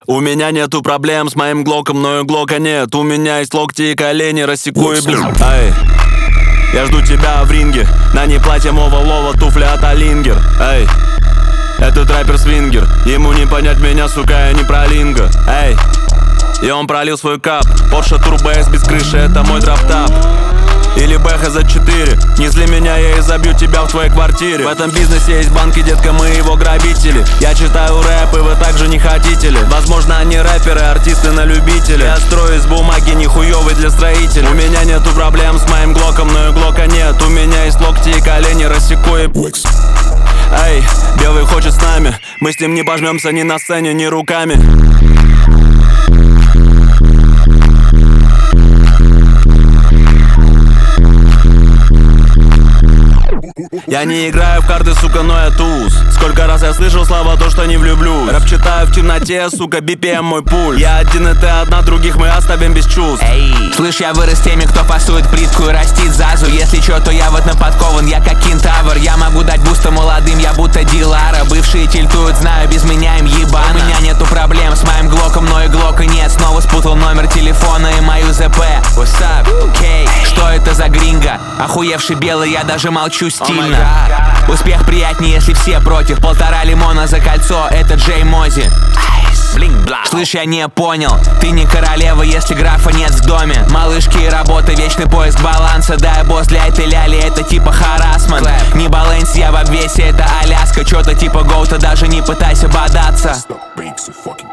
У меня нету проблем с моим глоком, но и глока нет. У меня есть локти и колени, рассеку и блин. Эй, я жду тебя в ринге. На ней платье мова лова, туфли от Алингер. Эй, этот рэпер свингер. Ему не понять меня, сука, я не про линго. Эй, и он пролил свой кап. Porsche Turbo S без крыши, это мой дроп-тап. Или Бэха за 4. Не зли меня, я изобью тебя в твоей квартире. В этом бизнесе есть банки, детка, мы его грабители. Я читаю рэп, и вы также не хотите ли? Возможно, они рэперы, артисты на любителя. Я строю из бумаги, нихуёвый для строителя. У меня нету проблем с моим глоком, но и глока нет. У меня есть локти и колени, рассеку и... Эй, белый хочет с нами. Мы с ним не пожмемся ни на сцене, ни руками. Я не играю в карты, сука, но я туз. Сколько раз я слышал слова, то, что не влюблюсь. Рэп читаю в темноте, сука, BPM мой пульс. Я один, и ты одна, других мы оставим без чувств. Эй, слышь, я вырос теми, кто фасует плитку и растит зазу. Если чё, то я вот наподкован, я как кентавр. Я могу дать буста молодым, я будто Дилара. Бывшие тильтуют, знаю, без меня им ебано. У меня нету проблем с моим глоком, но и глока нет. Снова спутал номер телефона и мою ЗП. What's up? Okay. Что это за гринго? Охуевший белый, я даже молчу стильно. Успех приятнее, если все против. 1,5 лимона за кольцо, это Джей Мози. Слышь, я не понял, ты не королева, если графа нет в доме. Малышки и работа, вечный поиск баланса. Да, босс для этой ляли, это типа харассмент. Не Баленсия в обвесе, это Аляска. Чё-то типа Гоута, даже не пытайся бодаться.